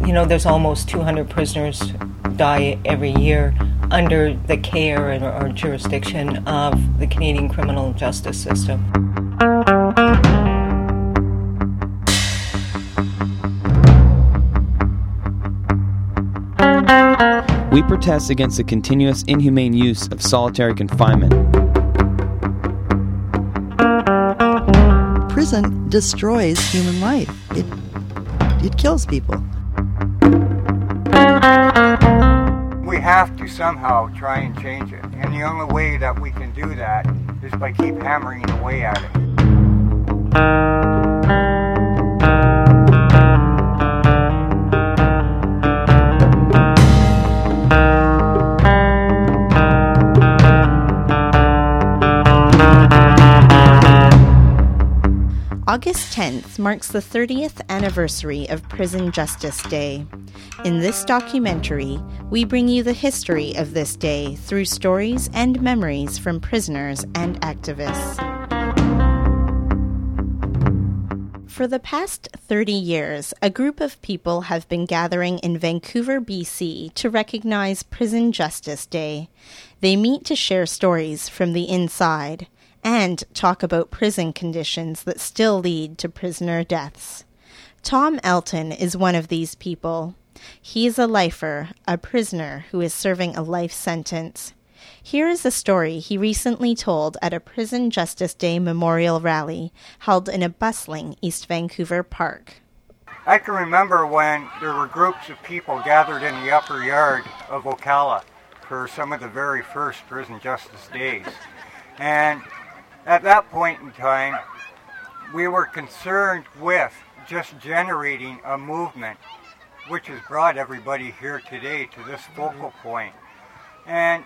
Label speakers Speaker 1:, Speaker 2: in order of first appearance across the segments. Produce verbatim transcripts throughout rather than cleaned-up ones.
Speaker 1: You know, there's almost two hundred prisoners die every year under the care and, or jurisdiction of the Canadian criminal justice system.
Speaker 2: We protest against the continuous inhumane use of solitary confinement.
Speaker 3: Prison destroys human life. It, it kills people.
Speaker 4: We have to somehow try and change it. And the only way that we can do that is by keep hammering away at it.
Speaker 5: August tenth marks the thirtieth anniversary of Prison Justice Day. In this documentary, we bring you the history of this day through stories and memories from prisoners and activists. For the past thirty years, a group of people have been gathering in Vancouver, B C to recognize Prison Justice Day. They meet to share stories from the inside and talk about prison conditions that still lead to prisoner deaths. Tom Elton is one of these people. He is a lifer, a prisoner who is serving a life sentence. Here is a story he recently told at a Prison Justice Day memorial rally held in a bustling East Vancouver park.
Speaker 4: I can remember when there were groups of people gathered in the upper yard of Ocala for some of the very first Prison Justice Days. And at that point in time, we were concerned with just generating a movement which has brought everybody here today to this focal point. And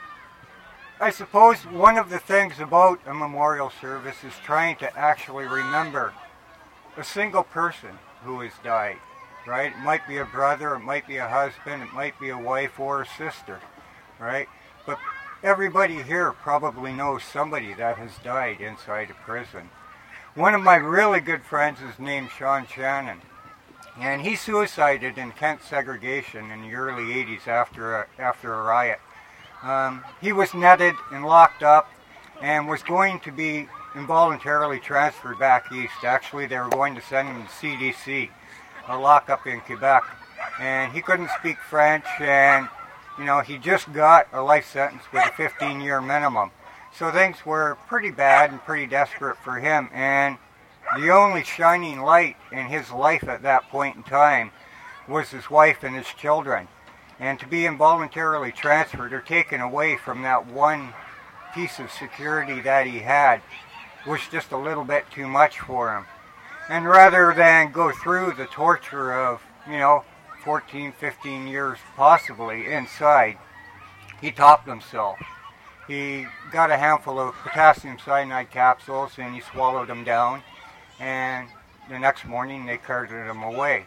Speaker 4: I suppose one of the things about a memorial service is trying to actually remember a single person who has died, right? It might be a brother, it might be a husband, it might be a wife or a sister, right? But everybody here probably knows somebody that has died inside a prison. One of my really good friends is named Sean Shannon, and he suicided in Kent segregation in the early eighties after a, after a riot. Um, he was netted and locked up and was going to be involuntarily transferred back east. Actually, they were going to send him to C D C, a lockup in Quebec, and he couldn't speak French, and you know, he just got a life sentence with a fifteen-year minimum. So things were pretty bad and pretty desperate for him. And the only shining light in his life at that point in time was his wife and his children. And to be involuntarily transferred or taken away from that one piece of security that he had was just a little bit too much for him. And rather than go through the torture of, you know, fourteen, fifteen years possibly inside, he topped himself. He got a handful of potassium cyanide capsules and he swallowed them down, and the next morning they carted him away.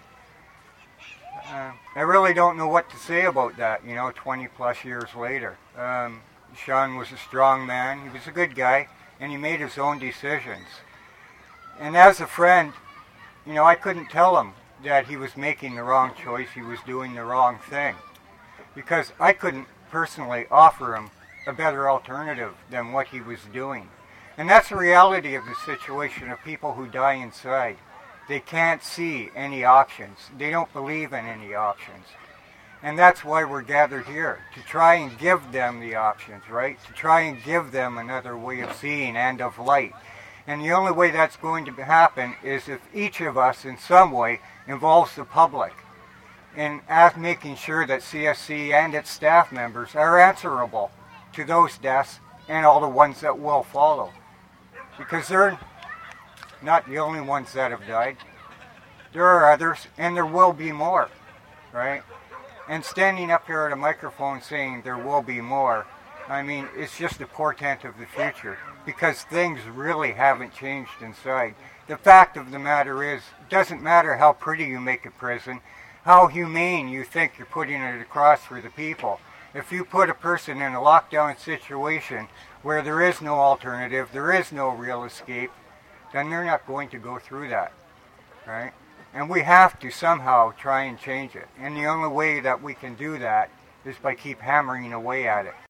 Speaker 4: Uh, I really don't know what to say about that, you know, twenty plus years later. Um, Sean was a strong man, he was a good guy, and he made his own decisions. And as a friend, you know, I couldn't tell him that he was making the wrong choice, he was doing the wrong thing. Because I couldn't personally offer him a better alternative than what he was doing. And that's the reality of the situation of people who die inside. They can't see any options. They don't believe in any options. And that's why we're gathered here, to try and give them the options, right? To try and give them another way of seeing and of light. And the only way that's going to happen is if each of us in some way involves the public in as making sure that C S C and its staff members are answerable to those deaths and all the ones that will follow. Because they're not the only ones that have died. There are others, and there will be more, right? And standing up here at a microphone saying there will be more, I mean, it's just a portent of the future, because things really haven't changed inside. The fact of the matter is, it doesn't matter how pretty you make a prison, how humane you think you're putting it across for the people. If you put a person in a lockdown situation where there is no alternative, there is no real escape, then they're not going to go through that, right? And we have to somehow try and change it. And the only way that we can do that is by keep hammering away at it.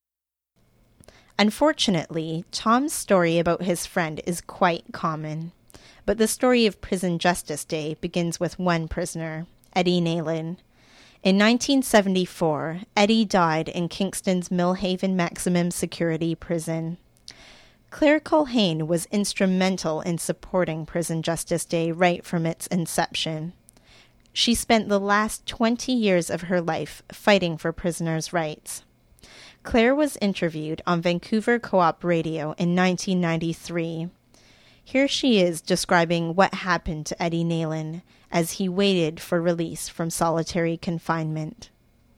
Speaker 5: Unfortunately, Tom's story about his friend is quite common. But the story of Prison Justice Day begins with one prisoner, Eddie Nalon. In nineteen seventy-four, Eddie died in Kingston's Millhaven Maximum Security Prison. Claire Culhane was instrumental in supporting Prison Justice Day right from its inception. She spent the last twenty years of her life fighting for prisoners' rights. Claire was interviewed on Vancouver Co-op Radio in nineteen ninety-three. Here she is describing what happened to Eddie Nalon as he waited for release from solitary confinement.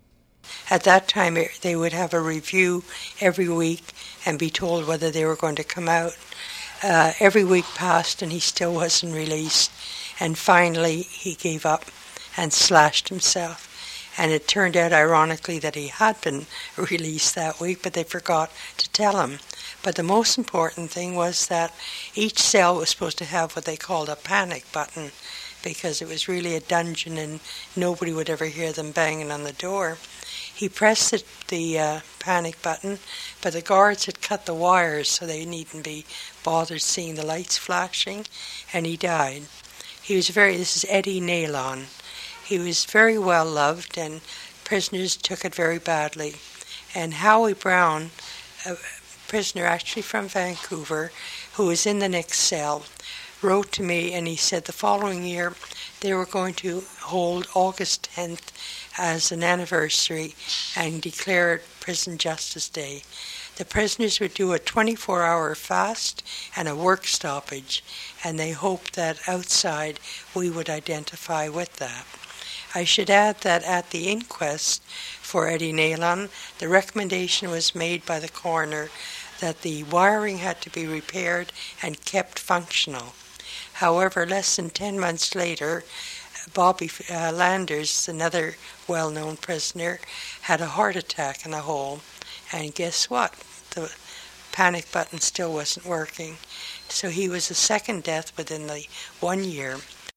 Speaker 6: At that time, they would have a review every week and be told whether they were going to come out. Uh, every week passed and he still wasn't released. And finally, he gave up and slashed himself. And it turned out, ironically, that he had been released that week, but they forgot to tell him. But the most important thing was that each cell was supposed to have what they called a panic button, because it was really a dungeon and nobody would ever hear them banging on the door. He pressed the, the uh, panic button, but the guards had cut the wires so they needn't be bothered seeing the lights flashing, and he died. He was very, this is Eddie Nalon. He was very well loved, and prisoners took it very badly. And Howie Brown, a prisoner actually from Vancouver, who was in the next cell, wrote to me, and he said the following year they were going to hold August tenth as an anniversary and declare it Prison Justice Day. The prisoners would do a twenty-four hour fast and a work stoppage, and they hoped that outside we would identify with that. I should add that at the inquest for Eddie Nalon, the recommendation was made by the coroner that the wiring had to be repaired and kept functional. However, less than ten months later, Bobby uh, Landers, another well-known prisoner, had a heart attack in a hole. And guess what? The panic button still wasn't working. So he was the second death within the one year.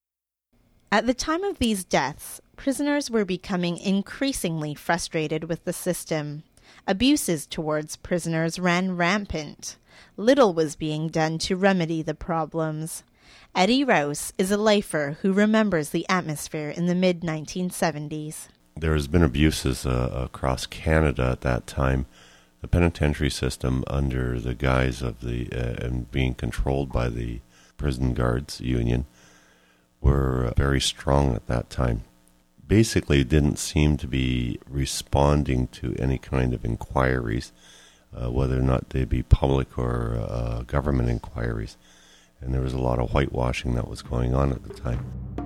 Speaker 5: At the time of these deaths, prisoners were becoming increasingly frustrated with the system. Abuses towards prisoners ran rampant. Little was being done to remedy the problems. Eddie Rouse is a lifer who remembers the atmosphere in the mid nineteen seventies.
Speaker 7: There has been abuses uh, across Canada at that time. The penitentiary system, under the guise of the uh, and being controlled by the prison guards union, were very strong at that time. Basically, didn't seem to be responding to any kind of inquiries, uh, whether or not they be public or uh, government inquiries. And there was a lot of whitewashing that was going on at the time.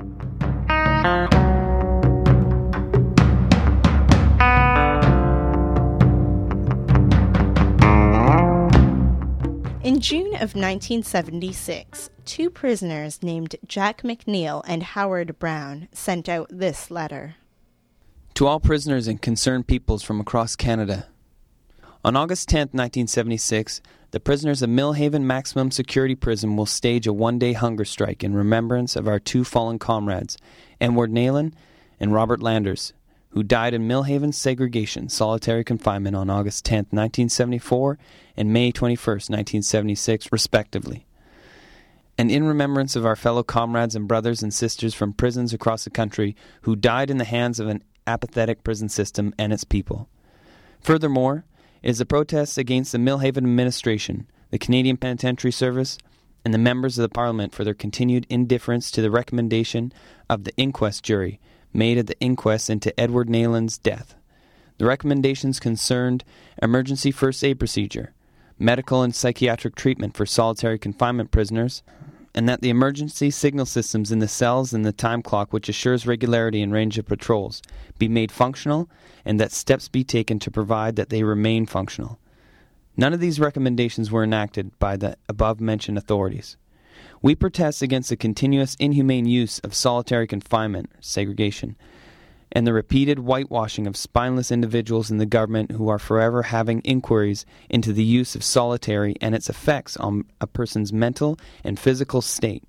Speaker 5: In June of nineteen seventy-six, two prisoners named Jack McNeil and Howard Brown sent out this letter.
Speaker 2: To all prisoners and concerned peoples from across Canada. On August tenth, nineteen seventy-six, the prisoners of Millhaven Maximum Security Prison will stage a one-day hunger strike in remembrance of our two fallen comrades, Edward Nalon and Robert Landers, who died in Millhaven segregation solitary confinement on August tenth, nineteen seventy-four and May twenty-first, nineteen seventy-six, respectively. And in remembrance of our fellow comrades and brothers and sisters from prisons across the country who died in the hands of an apathetic prison system and its people. Furthermore, it is a protest against the Millhaven administration, the Canadian Penitentiary Service, and the members of the Parliament for their continued indifference to the recommendation of the inquest jury made at the inquest into Edward Nalon's death. The recommendations concerned emergency first aid procedure, medical and psychiatric treatment for solitary confinement prisoners, and that the emergency signal systems in the cells and the time clock which assures regularity and range of patrols be made functional, and that steps be taken to provide that they remain functional. None of these recommendations were enacted by the above-mentioned authorities. We protest against the continuous inhumane use of solitary confinement, segregation, and the repeated whitewashing of spineless individuals in the government who are forever having inquiries into the use of solitary and its effects on a person's mental and physical state,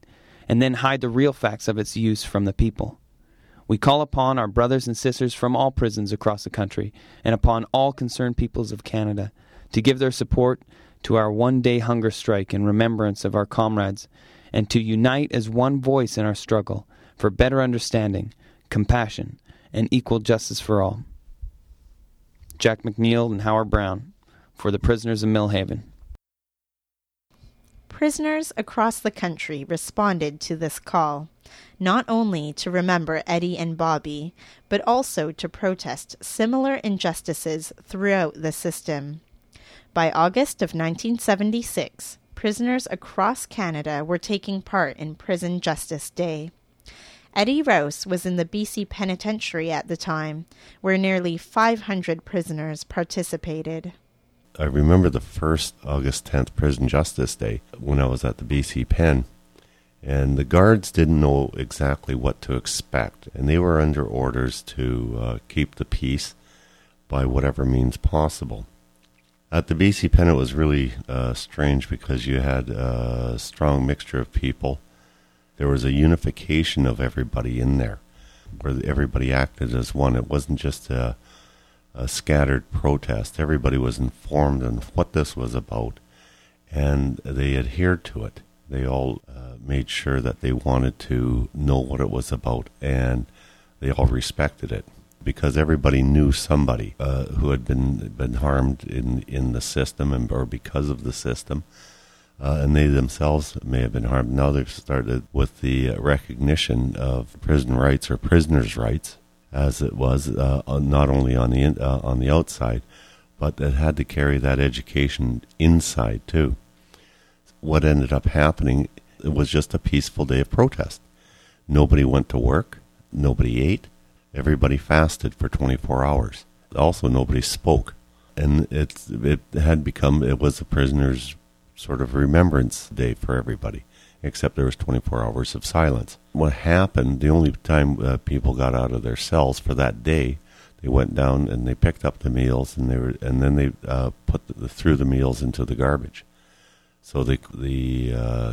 Speaker 2: and then hide the real facts of its use from the people. We call upon our brothers and sisters from all prisons across the country and upon all concerned peoples of Canada to give their support to our one-day hunger strike in remembrance of our comrades and to unite as one voice in our struggle for better understanding, compassion, and equal justice for all. Jack McNeil and Howard Brown for the prisoners of Millhaven.
Speaker 5: Prisoners across the country responded to this call, not only to remember Eddie and Bobby, but also to protest similar injustices throughout the system. By August of nineteen seventy-six, prisoners across Canada were taking part in Prison Justice Day. Eddie Rouse was in the B C Penitentiary at the time, where nearly five hundred prisoners participated.
Speaker 7: I remember the first August tenth Prison Justice Day when I was at the B C Pen, and the guards didn't know exactly what to expect, and they were under orders to uh, keep the peace by whatever means possible. At the B C Pen, it was really uh, strange because you had a strong mixture of people. There was a unification of everybody in there, where everybody acted as one. It wasn't just a a scattered protest. Everybody was informed on what this was about, and they adhered to it. They all uh, made sure that they wanted to know what it was about, and they all respected it, because everybody knew somebody uh, who had been been harmed in, in the system and or because of the system, uh, and they themselves may have been harmed. Now they've started with the recognition of prison rights or prisoners' rights, as it was uh, not only on the in, uh, on the outside, but it had to carry that education inside too. What ended up happening, it was just a peaceful day of protest. Nobody went to work, nobody ate, everybody fasted for twenty-four hours. Also, nobody spoke, and it it had become it was a prisoner's sort of remembrance day for everybody, except there was twenty-four hours of silence. What happened, the only time uh, people got out of their cells for that day, they went down and they picked up the meals, and they were, and then they uh, put the, threw the meals into the garbage. So the the uh,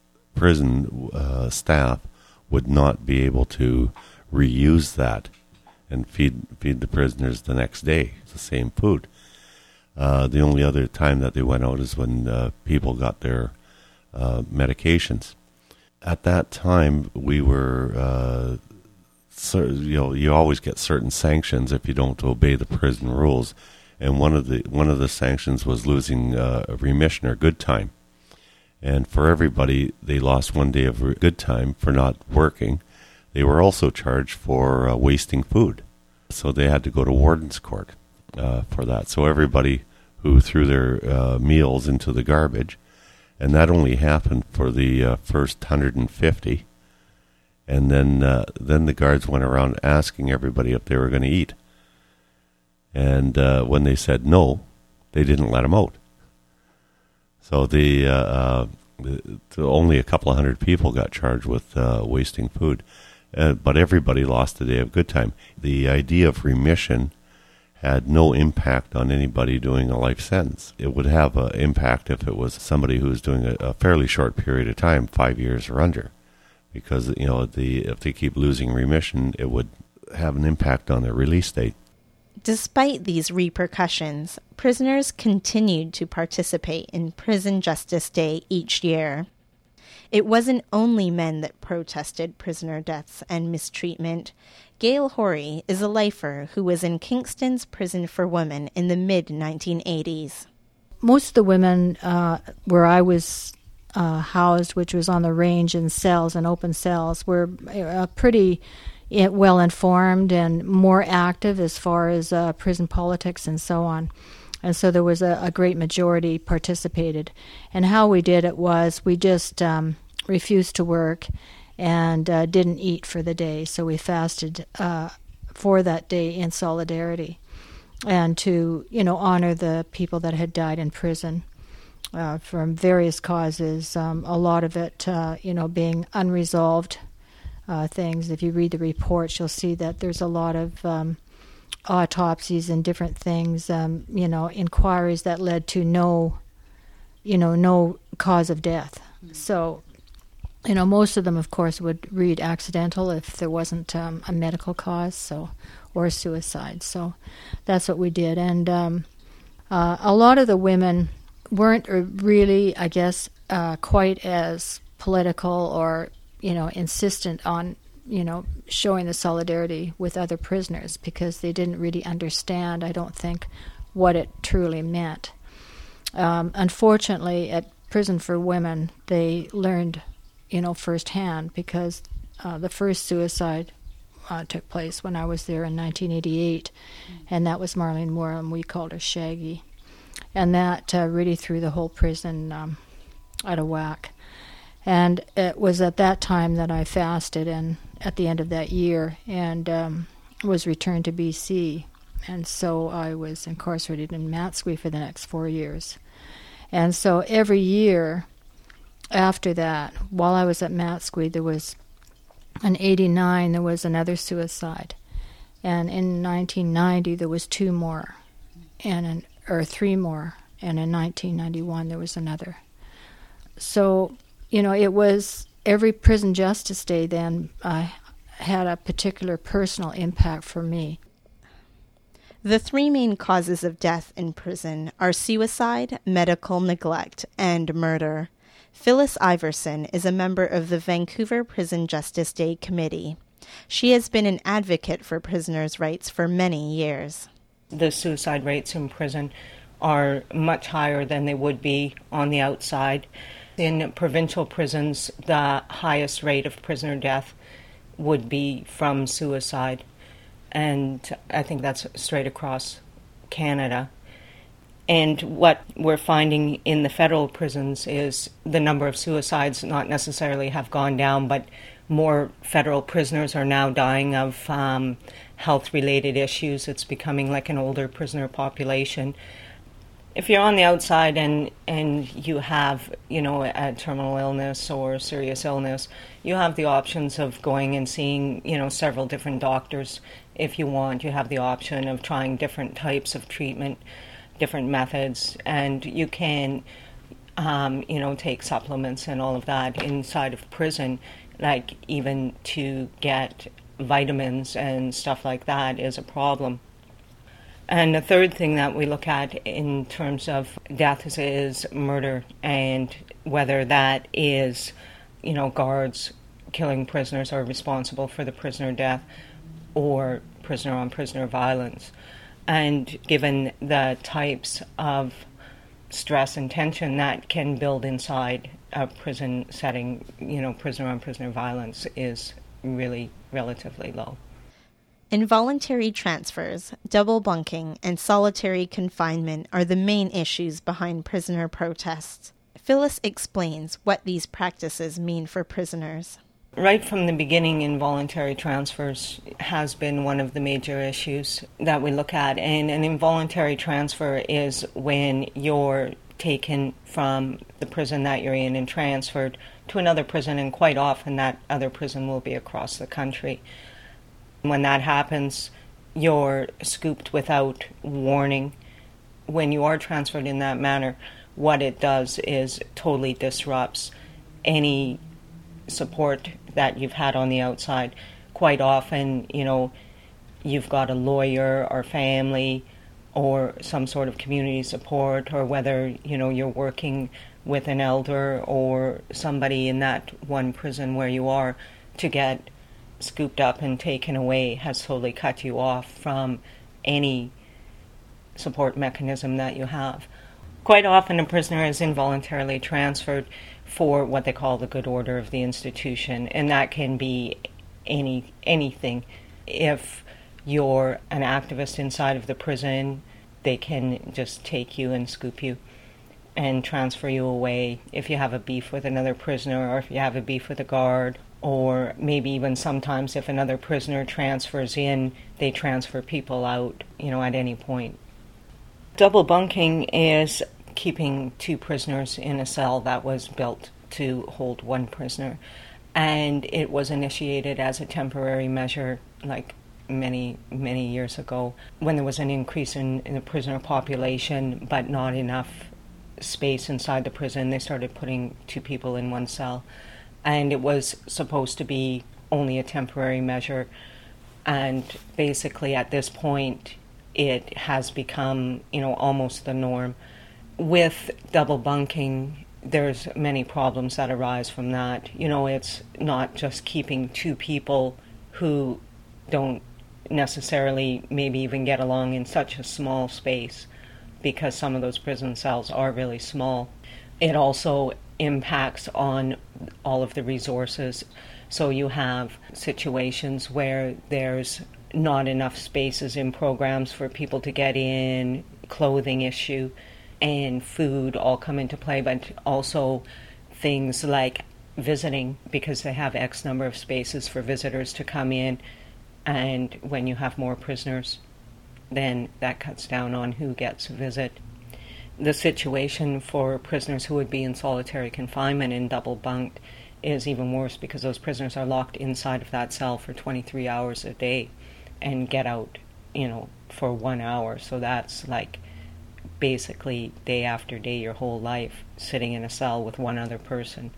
Speaker 7: prison uh, staff would not be able to reuse that and feed feed the prisoners the next day. It's the same food. Uh, the only other time that they went out is when uh, people got their uh, medications. At that time, we were, uh, so, you know, you always get certain sanctions if you don't obey the prison rules, and one of the one of the sanctions was losing uh, a remission or good time. And for everybody, they lost one day of re- good time for not working. They were also charged for uh, wasting food, so they had to go to warden's court uh, for that. So everybody who threw their uh, meals into the garbage, and that only happened for the uh, first one hundred fifty, and then uh, then the guards went around asking everybody if they were going to eat. And uh, when they said no, they didn't let them out. So the, uh, uh, the only a couple of hundred people got charged with uh, wasting food, uh, but everybody lost a day of good time. The idea of remission had no impact on anybody doing a life sentence. It would have an impact if it was somebody who was doing a, a fairly short period of time, five years or under, because you know the if they keep losing remission, it would have an impact on their release date.
Speaker 5: Despite these repercussions, prisoners continued to participate in Prison Justice Day each year. It wasn't only men that protested prisoner deaths and mistreatment. Gail Horry is a lifer who was in Kingston's Prison for Women in the mid nineteen eighties.
Speaker 8: Most of the women uh, where I was uh, housed, which was on the range in cells and open cells, were uh, pretty well informed and more active as far as uh, prison politics and so on. And so there was a, a great majority participated. And how we did it was we just um, refused to work and uh, didn't eat for the day. So we fasted uh, for that day in solidarity and to, you know, honor the people that had died in prison uh, from various causes, um, a lot of it, uh, you know, being unresolved Uh, things. If you read the reports, you'll see that there's a lot of um, autopsies and different things, um, you know, inquiries that led to no, you know, no cause of death. Mm-hmm. So you know, most of them, of course, would read accidental if there wasn't um, a medical cause, so or suicide. So that's what we did. And um, uh, a lot of the women weren't really, I guess, uh, quite as political or, you know, insistent on, you know, showing the solidarity with other prisoners, because they didn't really understand, I don't think, what it truly meant. Um, unfortunately, at Prison for Women, they learned, you know, firsthand, because uh, the first suicide uh, took place when I was there in nineteen eighty-eight, and that was Marlene Moore, and we called her Shaggy. And that uh, really threw the whole prison um, out of whack. And it was at that time that I fasted, and at the end of that year, and um, was returned to B C. And so I was incarcerated in Matsqui for the next four years. And so every year after that, while I was at Matsqui, there was, in eighty-nine, there was another suicide. And in nineteen ninety, there was two more, and in, or three more. And in nineteen ninety-one, there was another. So, you know, it was every Prison Justice Day then uh, had a particular personal impact for me.
Speaker 5: The three main causes of death in prison are suicide, medical neglect, and murder. Phyllis Iverson is a member of the Vancouver Prison Justice Day Committee. She has been an advocate for prisoners' rights for many years.
Speaker 1: The suicide rates in prison are much higher than they would be on the outside. In provincial prisons, the highest rate of prisoner death would be from suicide. And I think that's straight across Canada. And what we're finding in the federal prisons is the number of suicides not necessarily have gone down, but more federal prisoners are now dying of um, health-related issues. It's becoming like an older prisoner population. If you're on the outside and, and you have, you know, a terminal illness or serious illness, you have the options of going and seeing, you know, several different doctors. If you want, you have the option of trying different types of treatment, different methods, and you can, um, you know, take supplements and all of that inside of prison, like even to get vitamins and stuff like that is a problem. And the third thing that we look at in terms of death is, is murder, and whether that is, you know, guards killing prisoners are responsible for the prisoner death, or prisoner-on-prisoner violence. And given the types of stress and tension that can build inside a prison setting, you know, prisoner-on-prisoner violence is really relatively low.
Speaker 5: Involuntary transfers, double bunking, and solitary confinement are the main issues behind prisoner protests. Phyllis explains what these practices mean for prisoners.
Speaker 1: Right from the beginning, involuntary transfers has been one of the major issues that we look at. And an involuntary transfer is when you're taken from the prison that you're in and transferred to another prison, and quite often that other prison will be across the country. When that happens, you're scooped without warning. When you are transferred in that manner, what it does is totally disrupts any support that you've had on the outside. Quite often, you know, you've got a lawyer or family or some sort of community support, or whether, you know, you're working with an elder or somebody in that one prison where you are, to get scooped up and taken away has totally cut you off from any support mechanism that you have. Quite often a prisoner is involuntarily transferred for what they call the good order of the institution, and that can be any anything. If you're an activist inside of the prison, they can just take you and scoop you and transfer you away. If you have a beef with another prisoner, or if you have a beef with a guard, or maybe even sometimes if another prisoner transfers in, they transfer people out, you know, at any point. Double bunking is keeping two prisoners in a cell that was built to hold one prisoner. And it was initiated as a temporary measure like many, many years ago, when there was an increase in, in the prisoner population, but not enough space inside the prison. They started putting two people in one cell. and it was supposed to be only a temporary measure. And basically at this point, it has become, you know, almost the norm. With double bunking, there's many problems that arise from that. You know, it's not just keeping two people who don't necessarily maybe even get along in such a small space, because some of those prison cells are really small. It also impacts on all of the resources. So you have situations where there's not enough spaces in programs for people to get in, clothing issue, and food all come into play, but also things like visiting, because they have X number of spaces for visitors to come in, and when you have more prisoners, then that cuts down on who gets a visit. The situation for prisoners who would be in solitary confinement and double bunked is even worse, because those prisoners are locked inside of that cell for twenty-three hours a day and get out, you know, for one hour. So that's like basically day after day, your whole life sitting in a cell with one other person.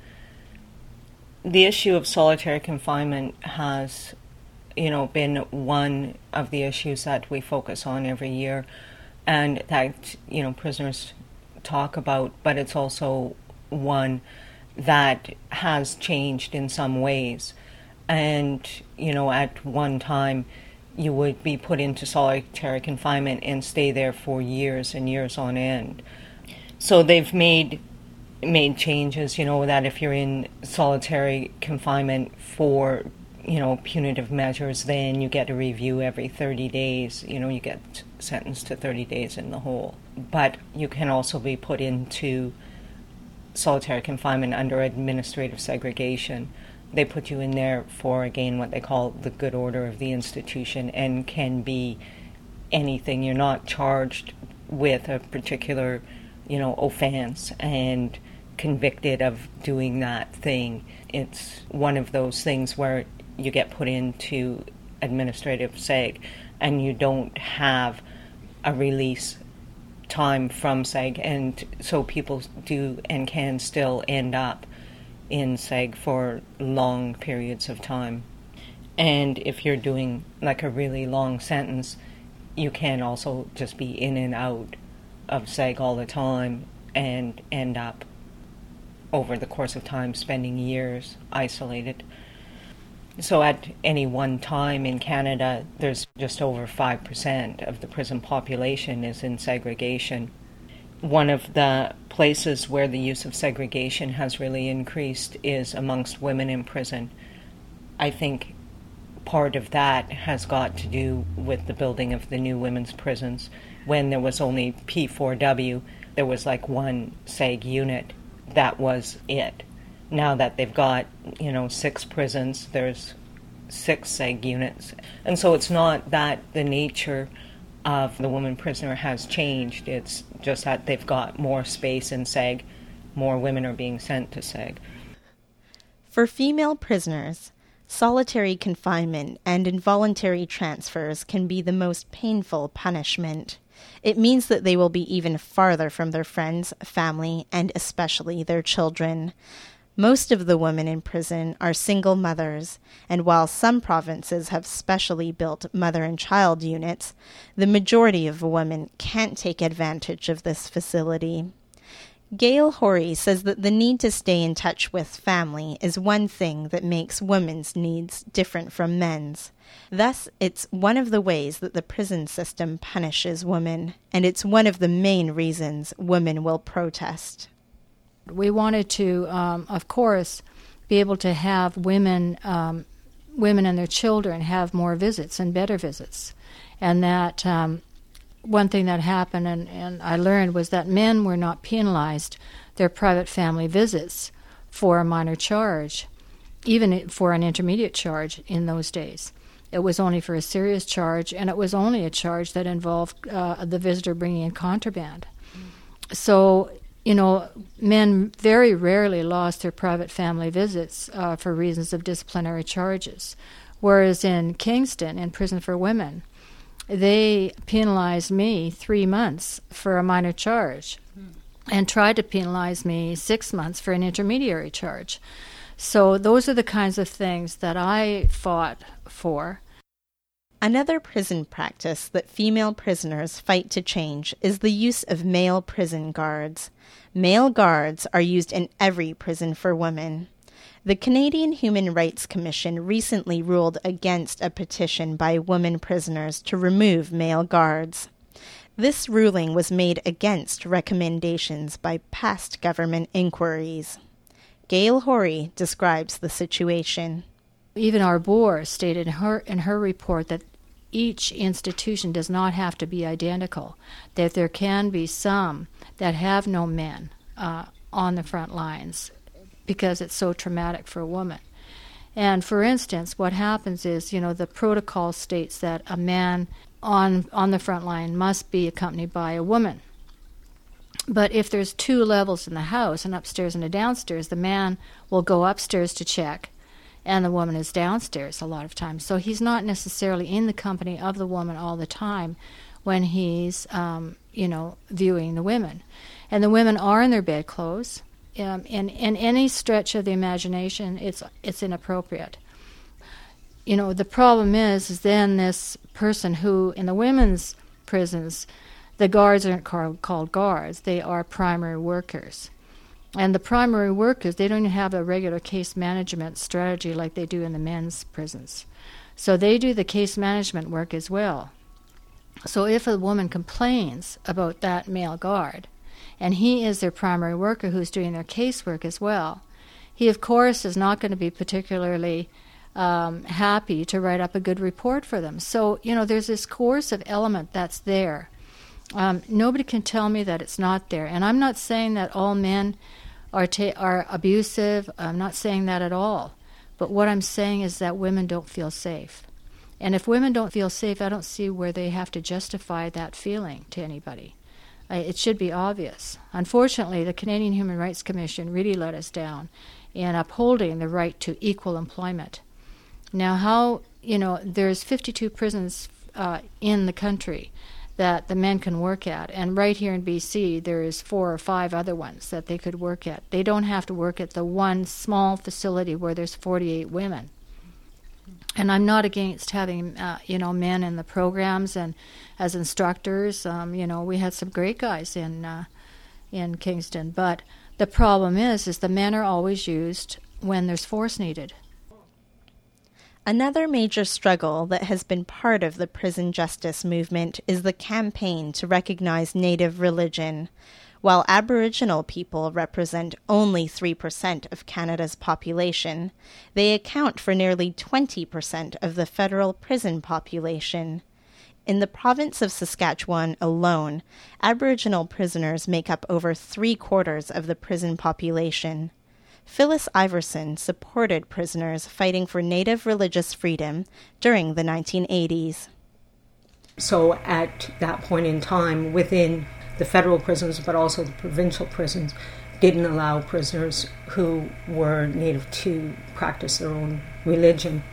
Speaker 1: The issue of solitary confinement has, you know, been one of the issues that we focus on every year, and that, you know, prisoners talk about, but it's also one that has changed in some ways. And, you know, at one time, you would be put into solitary confinement and stay there for years and years on end. So they've made made changes, you know, that if you're in solitary confinement for, you know, punitive measures, then you get a review every thirty days. You know, you get sentenced to thirty days in the hole. But you can also be put into solitary confinement under administrative segregation. They put you in there for, again, what they call the good order of the institution, and can be anything. You're not charged with a particular, you know, offense and convicted of doing that thing. It's one of those things where you get put into administrative seg and you don't have a release time from seg, and so people do and can still end up in seg for long periods of time. And if you're doing like a really long sentence, you can also just be in and out of seg all the time and end up over the course of time spending years isolated. So at any one time in Canada, there's just over five percent of the prison population is in segregation. One of the places where the use of segregation has really increased is amongst women in prison. I think part of that has got to do with the building of the new women's prisons. When there was only P four W, there was like one seg unit. That was it. Now that they've got, you know, six prisons, there's six seg units. And so it's not that the nature of the woman prisoner has changed. It's just that they've got more space in seg. More women are being sent to seg.
Speaker 5: For female prisoners, solitary confinement and involuntary transfers can be the most painful punishment. It means that they will be even farther from their friends, family, and especially their children. Most of the women in prison are single mothers, and while some provinces have specially built mother and child units, the majority of women can't take advantage of this facility. Gail Horry says that the need to stay in touch with family is one thing that makes women's needs different from men's. Thus, it's one of the ways that the prison system punishes women, and it's one of the main reasons women will protest.
Speaker 8: We wanted to, um, of course, be able to have women, um, women and their children have more visits and better visits, and that um, one thing that happened and, and I learned was that men were not penalized their private family visits for a minor charge, even for an intermediate charge in those days. It was only for a serious charge, and it was only a charge that involved uh, the visitor bringing in contraband. Mm. So, you know, men very rarely lost their private family visits uh, for reasons of disciplinary charges, whereas in Kingston, in prison for women, they penalized me three months for a minor charge mm. and tried to penalize me six months for an intermediary charge. So those are the kinds of things that I fought for.
Speaker 5: Another prison practice that female prisoners fight to change is the use of male prison guards. Male guards are used in every prison for women. The Canadian Human Rights Commission recently ruled against a petition by women prisoners to remove male guards. This ruling was made against recommendations by past government inquiries. Gail Horry describes the situation.
Speaker 8: Even Arbour stated in her, in her report that each institution does not have to be identical, that there can be some that have no men uh, on the front lines because it's so traumatic for a woman. And for instance, what happens is, you know, the protocol states that a man on on the front line must be accompanied by a woman. But if there's two levels in the house, an upstairs and a downstairs, the man will go upstairs to check, and the woman is downstairs a lot of times. So he's not necessarily in the company of the woman all the time when he's, um, you know, viewing the women. And the women are in their bedclothes. Um, in, in any stretch of the imagination, it's it's inappropriate. You know, the problem is, is then this person who, in the women's prisons, the guards aren't called, called guards, they are primary workers. And the primary workers, they don't have a regular case management strategy like they do in the men's prisons. So they do the case management work as well. So if a woman complains about that male guard, and he is their primary worker who's doing their casework as well, he, of course, is not going to be particularly um, happy to write up a good report for them. So, you know, there's this coercive element that's there. Um, nobody can tell me that it's not there. And I'm not saying that all men are ta- are abusive. I'm not saying that at all. But what I'm saying is that women don't feel safe. And if women don't feel safe, I don't see where they have to justify that feeling to anybody. Uh, it should be obvious. Unfortunately, the Canadian Human Rights Commission really let us down in upholding the right to equal employment. Now, how, you know, there's fifty-two prisons uh, in the country that the men can work at. And right here in B C, there is four or five other ones that they could work at. They don't have to work at the one small facility where there's forty-eight women. And I'm not against having, uh, you know, men in the programs and as instructors. Um, you know, we had some great guys in uh, in Kingston. But the problem is, is the men are always used when there's force needed.
Speaker 5: Another major struggle that has been part of the prison justice movement is the campaign to recognize Native religion. While Aboriginal people represent only three percent of Canada's population, they account for nearly twenty percent of the federal prison population. In the province of Saskatchewan alone, Aboriginal prisoners make up over three-quarters of the prison population. Phyllis Iverson supported prisoners fighting for Native religious freedom during the nineteen eighties.
Speaker 1: So at that point in time, within the federal prisons, but also the provincial prisons, didn't allow prisoners who were Native to practice their own religion.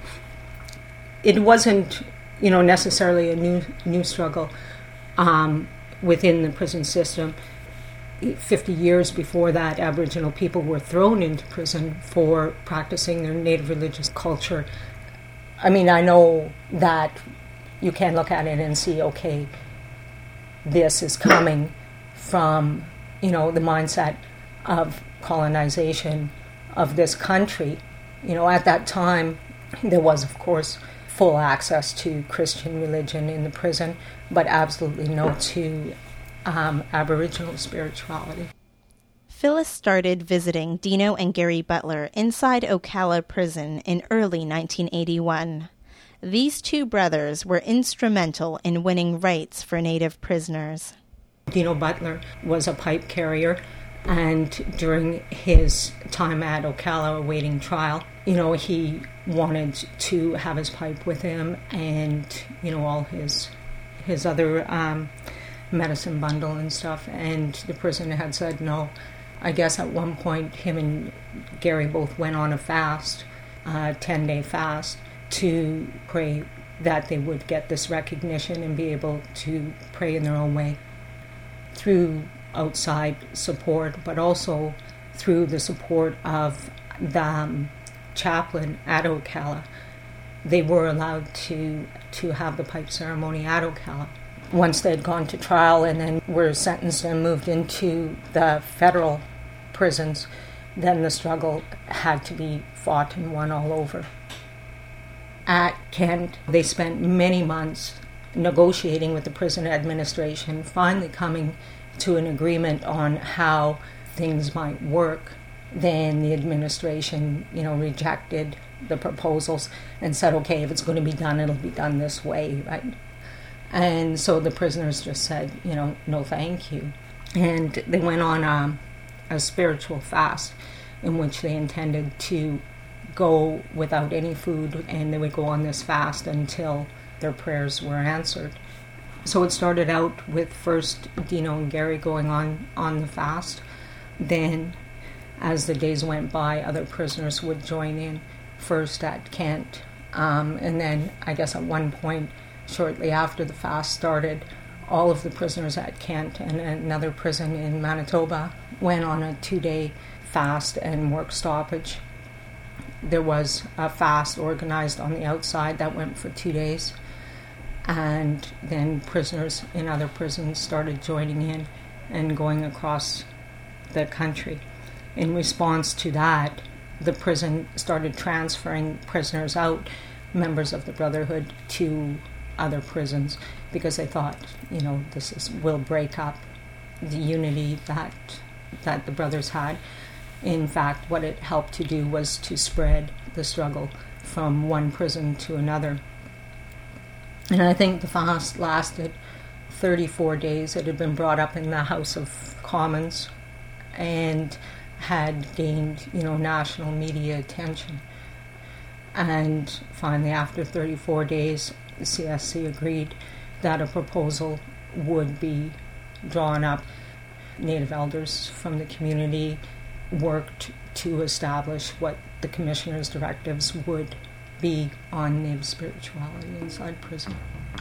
Speaker 1: It wasn't, you know, necessarily a new new struggle um, within the prison system. Fifty years before that, Aboriginal people were thrown into prison for practicing their Native religious culture. I mean, I know that you can look at it and see, okay, this is coming from, you know, the mindset of colonization of this country. You know, at that time, there was, of course, full access to Christian religion in the prison, but absolutely no to um, Aboriginal spirituality.
Speaker 5: Phyllis started visiting Dino and Gary Butler inside Ocala Prison in early nineteen eighty-one. These two brothers were instrumental in winning rights for Native prisoners.
Speaker 1: Dino Butler was a pipe carrier, and during his time at Ocala awaiting trial, you know, he wanted to have his pipe with him and, you know, all his his other um, medicine bundle and stuff, and the prisoner had said no. I guess at one point him and Gary both went on a fast, a ten-day fast, to pray that they would get this recognition and be able to pray in their own way through outside support, but also through the support of the um, chaplain at Ocala, they were allowed to to have the pipe ceremony at Ocala. Once they had gone to trial and then were sentenced and moved into the federal prisons, then the struggle had to be fought and won all over. At Kent, they spent many months negotiating with the prison administration, finally coming to an agreement on how things might work. Then the administration, you know, rejected the proposals and said, okay, if it's going to be done, it'll be done this way, right? And so the prisoners just said, you know, no thank you. And they went on a, a spiritual fast in which they intended to go without any food, and they would go on this fast until their prayers were answered. So it started out with first Dino and Gary going on, on the fast. Then, as the days went by, other prisoners would join in, first at Kent. Um, and then, I guess at one point, shortly after the fast started, all of the prisoners at Kent and another prison in Manitoba went on a two-day fast and work stoppage. There was a fast organized on the outside that went for two days. And then prisoners in other prisons started joining in and going across the country. In response to that, the prison started transferring prisoners out, members of the Brotherhood, to other prisons because they thought, you know, this is, will break up the unity that that the brothers had. In fact, what it helped to do was to spread the struggle from one prison to another. And I think the fast lasted thirty-four days. It had been brought up in the House of Commons and had gained, you know, national media attention. And finally, after thirty-four days, the C S C agreed that a proposal would be drawn up. Native elders from the community worked to establish what the commissioner's directives would be on Native spirituality inside prison.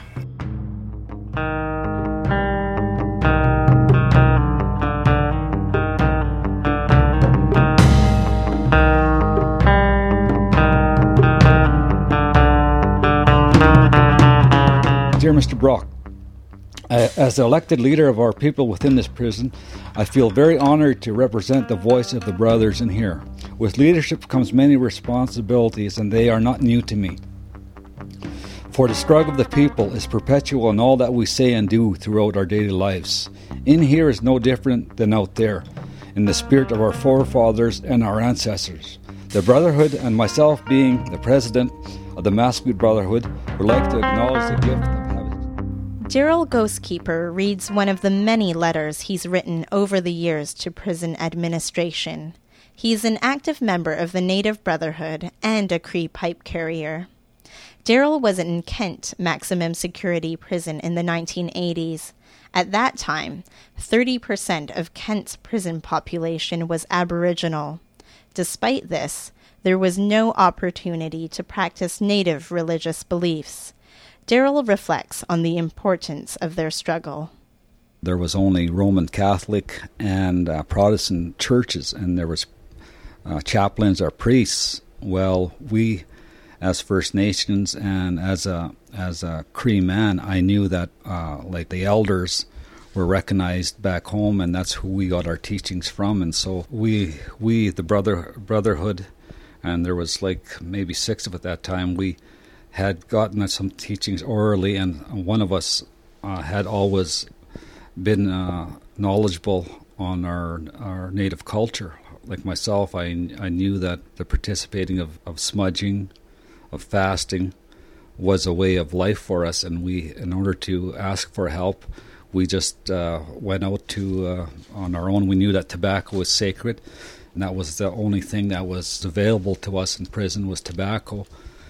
Speaker 9: Dear Mister Brock, as the elected leader of our people within this prison, I feel very honored to represent the voice of the brothers in here. With leadership comes many responsibilities, and they are not new to me. For the struggle of the people is perpetual in all that we say and do throughout our daily lives. In here is no different than out there, in the spirit of our forefathers and our ancestors. The Brotherhood, and myself being the president of the Massapequa Brotherhood, would like to acknowledge the gift of having...
Speaker 5: Daryl Ghostkeeper reads one of the many letters he's written over the years to prison administration. He's an active member of the Native Brotherhood and a Cree pipe carrier. Daryl was in Kent Maximum Security Prison in the nineteen eighties. At that time, thirty percent of Kent's prison population was Aboriginal. Despite this, there was no opportunity to practice Native religious beliefs. Daryl reflects on the importance of their struggle.
Speaker 9: There was only Roman Catholic and uh, Protestant churches, and there was uh, chaplains or priests. Well, we, as First Nations and as a as a Cree man, I knew that uh, like the elders were recognized back home, and that's who we got our teachings from. And so we we the brother brotherhood, and there was like maybe six of at that time. We had gotten some teachings orally, and one of us uh, had always been uh, knowledgeable on our our native culture. Like myself, I I knew that the participating of, of smudging, of fasting, was a way of life for us, and we, in order to ask for help, we just uh, went out to uh, on our own. We knew that tobacco was sacred, and that was the only thing that was available to us in prison was tobacco.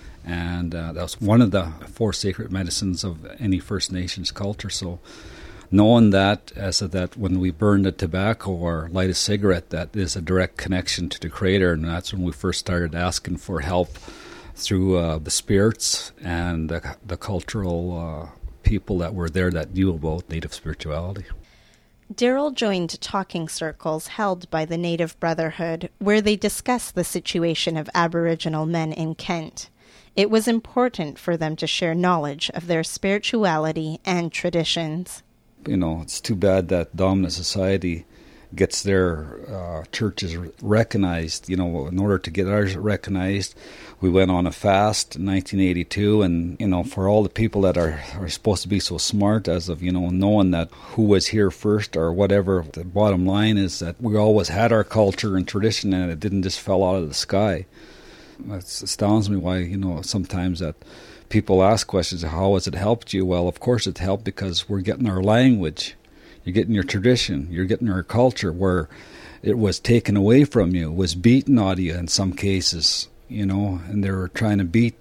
Speaker 9: And uh, that was one of the four sacred medicines of any First Nations culture. So knowing that, as that when we burn the tobacco or light a cigarette, that is a direct connection to the Creator, and that's when we first started asking for help through uh, the spirits and the, the cultural uh, people that were there that knew about Native spirituality.
Speaker 5: Daryl joined talking circles held by the Native Brotherhood, where they discussed the situation of Aboriginal men in Kent. It was important for them to share knowledge of their spirituality and traditions.
Speaker 9: You know, it's too bad that dominant society gets their uh, churches recognized. You know, in order to get ours recognized, we went on a fast in nineteen eighty-two, and, you know, for all the people that are, are supposed to be so smart as of, you know, knowing that who was here first or whatever, the bottom line is that we always had our culture and tradition, and it didn't just fall out of the sky. It astounds me why, you know, sometimes that people ask questions, how has it helped you? Well, of course it helped because we're getting our language. You're getting your tradition. You're getting our culture where it was taken away from you, was beaten out of you in some cases, you know, and they were trying to beat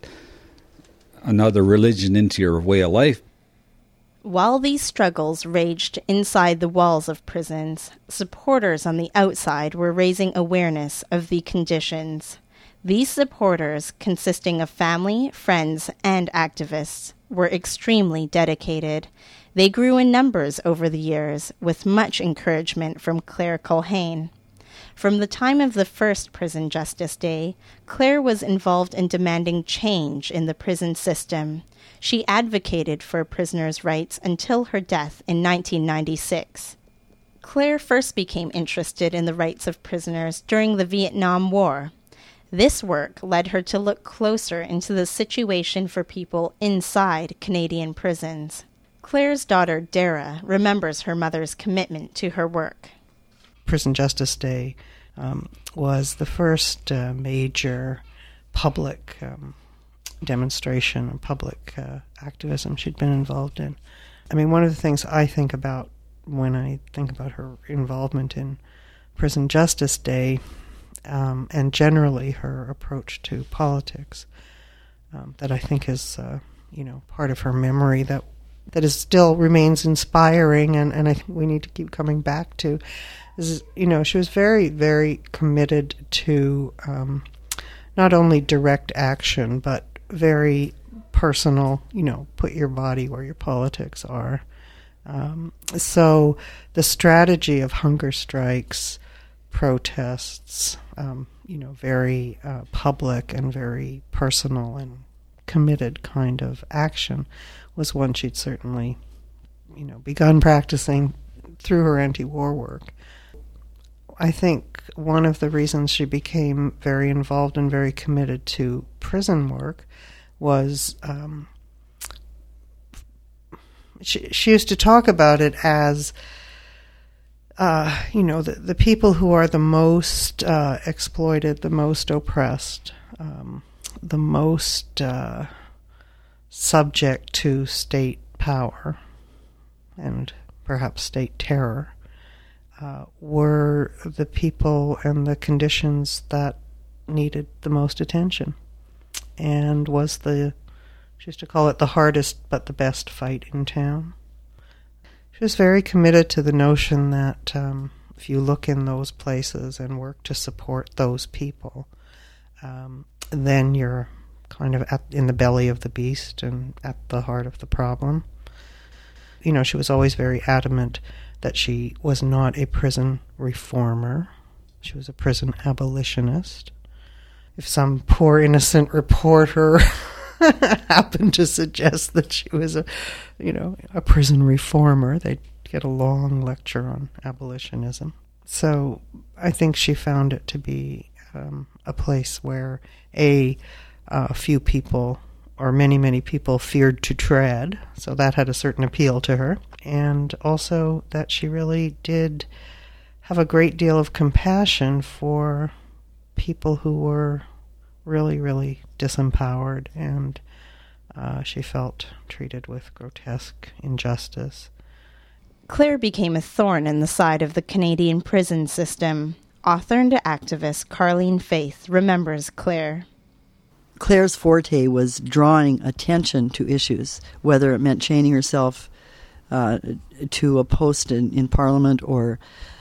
Speaker 9: another religion into your way of life.
Speaker 5: While these struggles raged inside the walls of prisons, supporters on the outside were raising awareness of the conditions. These supporters, consisting of family, friends, and activists, were extremely dedicated. They grew in numbers over the years, with much encouragement from Claire Culhane. From the time of the first Prison Justice Day, Claire was involved in demanding change in the prison system. She advocated for prisoners' rights until her death in nineteen ninety-six. Claire first became interested in the rights of prisoners during the Vietnam War. This work led her to look closer into the situation for people inside Canadian prisons. Claire's daughter, Dara, remembers her mother's commitment to her work.
Speaker 10: Prison Justice Day um, was the first uh, major public um, demonstration and public uh, activism she'd been involved in. I mean, one of the things I think about when I think about her involvement in Prison Justice Day um, and generally her approach to politics, um, that I think is, uh, you know, part of her memory that that is still remains inspiring, and, and I think we need to keep coming back to, is, you know, she was very, very committed to um, not only direct action, but very personal, you know, put your body where your politics are. Um, so the strategy of hunger strikes, protests, um, you know, very uh, public and very personal and committed kind of action was one she'd certainly, you know, begun practicing through her anti-war work. I think one of the reasons she became very involved and very committed to prison work was um, she, she used to talk about it as, uh, you know, the, the people who are the most uh, exploited, the most oppressed, um, the most uh, subject to state power and perhaps state terror, uh, were the people and the conditions that needed the most attention, and was the, she used to call it the hardest but the best fight in town. She was very committed to the notion that um, if you look in those places and work to support those people, um, then you're kind of at, in the belly of the beast and at the heart of the problem. You know, she was always very adamant that she was not a prison reformer. She was a prison abolitionist. If some poor innocent reporter happened to suggest that she was a, you know, a prison reformer, they'd get a long lecture on abolitionism. So I think she found it to be um, a place where a A uh, few people, or many, many people, feared to tread, so that had a certain appeal to her. And also that she really did have a great deal of compassion for people who were really, really disempowered, and uh, she felt treated with grotesque injustice.
Speaker 5: Claire became a thorn in the side of the Canadian prison system. Author and activist Carleen Faith remembers Claire.
Speaker 3: Claire's forte was drawing attention to issues, whether it meant chaining herself uh, to a post in, in Parliament or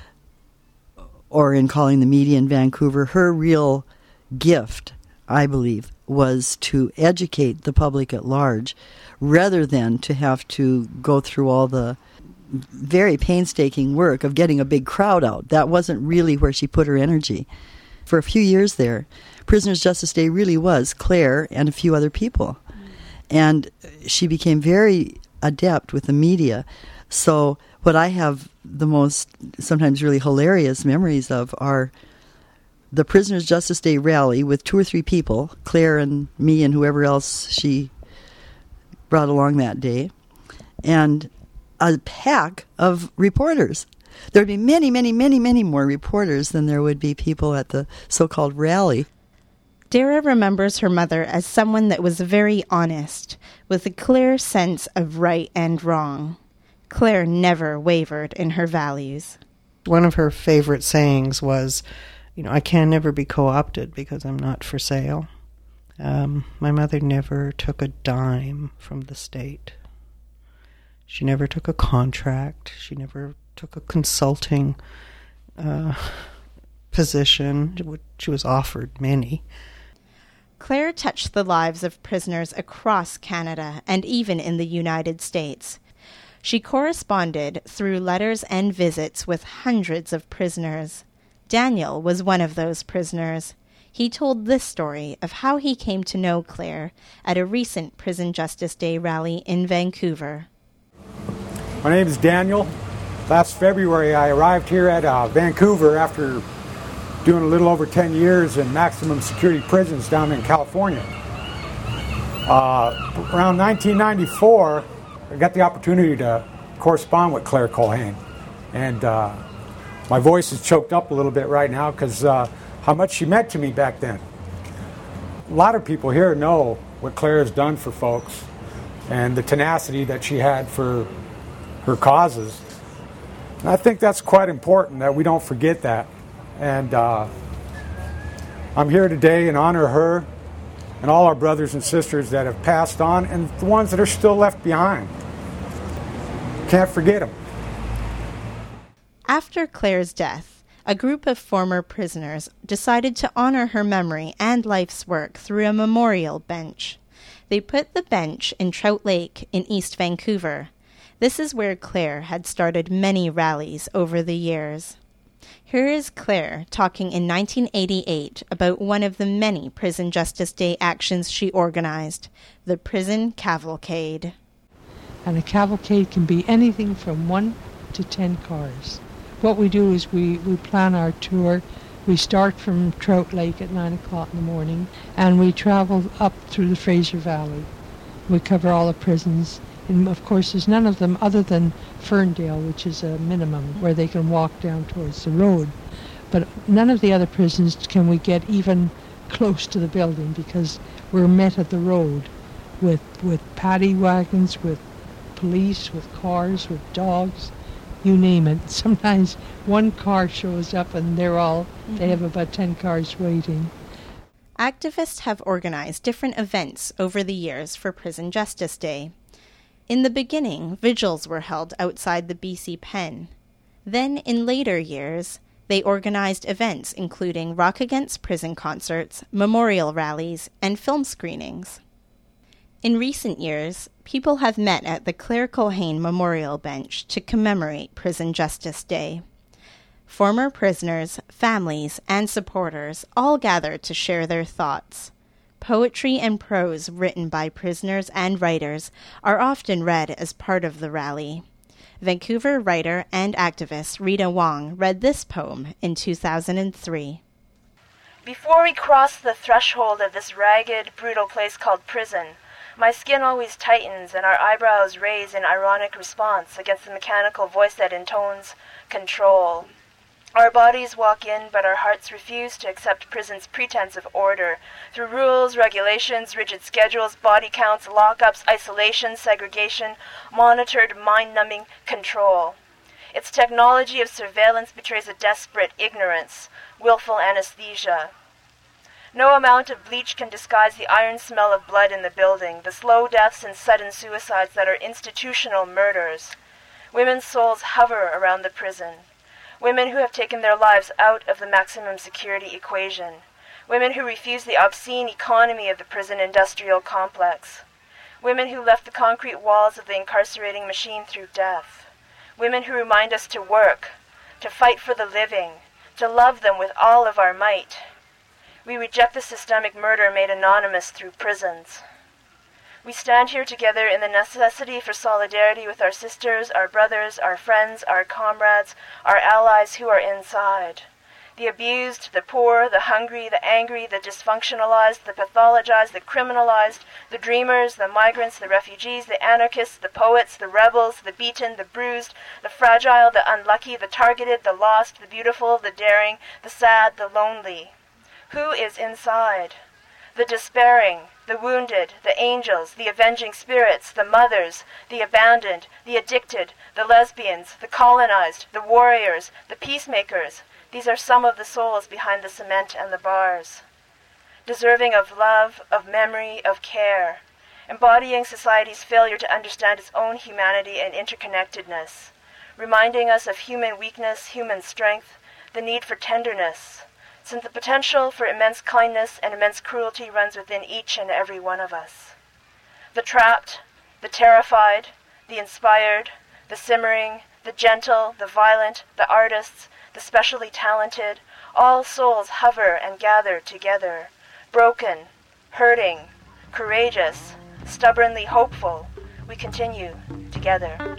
Speaker 3: or in calling the media in Vancouver. Her real gift, I believe, was to educate the public at large rather than to have to go through all the very painstaking work of getting a big crowd out. That wasn't really where she put her energy. For a few years there, Prisoners' Justice Day really was Claire and a few other people. And she became very adept with the media. So what I have the most sometimes really hilarious memories of are the Prisoners' Justice Day rally with two or three people, Claire and me and whoever else she brought along that day, and a pack of reporters. There would be many, many, many, many more reporters than there would be people at the so-called rally.
Speaker 5: Dara remembers her mother as someone that was very honest, with a clear sense of right and wrong. Claire never wavered in her values.
Speaker 10: One of her favorite sayings was, you know, I can never be co-opted because I'm not for sale. Um, my mother never took a dime from the state. She never took a contract. She never took a consulting uh, position. She was offered many.
Speaker 5: Claire touched the lives of prisoners across Canada and even in the United States. She corresponded through letters and visits with hundreds of prisoners. Daniel was one of those prisoners. He told this story of how he came to know Claire at a recent Prison Justice Day rally in Vancouver.
Speaker 11: My name is Daniel. Last February I arrived here at uh, Vancouver after doing a little over ten years in maximum security prisons down in California. Uh, around nineteen ninety-four, I got the opportunity to correspond with Claire Culhane. And uh, my voice is choked up a little bit right now because uh, how much she meant to me back then. A lot of people here know what Claire has done for folks and the tenacity that she had for her causes. And I think that's quite important that we don't forget that. And uh, I'm here today in honor of her and all our brothers and sisters that have passed on and the ones that are still left behind. Can't forget them.
Speaker 5: After Claire's death, a group of former prisoners decided to honor her memory and life's work through a memorial bench. They put the bench in Trout Lake in East Vancouver. This is where Claire had started many rallies over the years. Here is Claire talking in nineteen eighty-eight about one of the many Prison Justice Day actions she organized, the Prison Cavalcade.
Speaker 12: And a cavalcade can be anything from one to ten cars. What we do is we, we plan our tour. We start from Trout Lake at nine o'clock in the morning, and we travel up through the Fraser Valley. We cover all the prisons. And of course, there's none of them other than Ferndale, which is a minimum, where they can walk down towards the road. But none of the other prisons can we get even close to the building because we're met at the road with, with paddy wagons, with police, with cars, with dogs, you name it. Sometimes one car shows up and they're all, mm-hmm. they have about ten cars waiting.
Speaker 5: Activists have organized different events over the years for Prison Justice Day. In the beginning, vigils were held outside the B C Pen. Then, in later years, they organized events including Rock Against Prison concerts, memorial rallies, and film screenings. In recent years, people have met at the Claire Culhane Memorial Bench to commemorate Prison Justice Day. Former prisoners, families, and supporters all gather to share their thoughts. Poetry and prose written by prisoners and writers are often read as part of the rally. Vancouver writer and activist Rita Wong read this poem in two thousand three.
Speaker 13: Before we cross the threshold of this ragged, brutal place called prison, my skin always tightens and our eyebrows raise in ironic response against the mechanical voice that intones control. Our bodies walk in, but our hearts refuse to accept prison's pretense of order. Through rules, regulations, rigid schedules, body counts, lockups, isolation, segregation, monitored, mind-numbing control. Its technology of surveillance betrays a desperate ignorance, willful anesthesia. No amount of bleach can disguise the iron smell of blood in the building, the slow deaths and sudden suicides that are institutional murders. Women's souls hover around the prison. Women who have taken their lives out of the maximum security equation. Women who refuse the obscene economy of the prison industrial complex. Women who left the concrete walls of the incarcerating machine through death. women who remind us to work, to fight for the living, to love them with all of our might. We reject the systemic murder made anonymous through prisons. We stand here together in the necessity for solidarity with our sisters, our brothers, our friends, our comrades, our allies who are inside. The abused, the poor, the hungry, the angry, the dysfunctionalized, the pathologized, the criminalized, the dreamers, the migrants, the refugees, the anarchists, the poets, the rebels, the beaten, the bruised, the fragile, the unlucky, the targeted, the lost, the beautiful, the daring, the sad, the lonely. Who is inside? The despairing, the wounded, the angels, the avenging spirits, the mothers, the abandoned, the addicted, the lesbians, the colonized, the warriors, the peacemakers. These are some of the souls behind the cement and the bars. Deserving of love, of memory, of care, embodying society's failure to understand its own humanity and interconnectedness, reminding us of human weakness, human strength, the need for tenderness, since the potential for immense kindness and immense cruelty runs within each and every one of us. The trapped, the terrified, the inspired, the simmering, the gentle, the violent, the artists, the specially talented, all souls hover and gather together, broken, hurting, courageous, stubbornly hopeful. We continue together.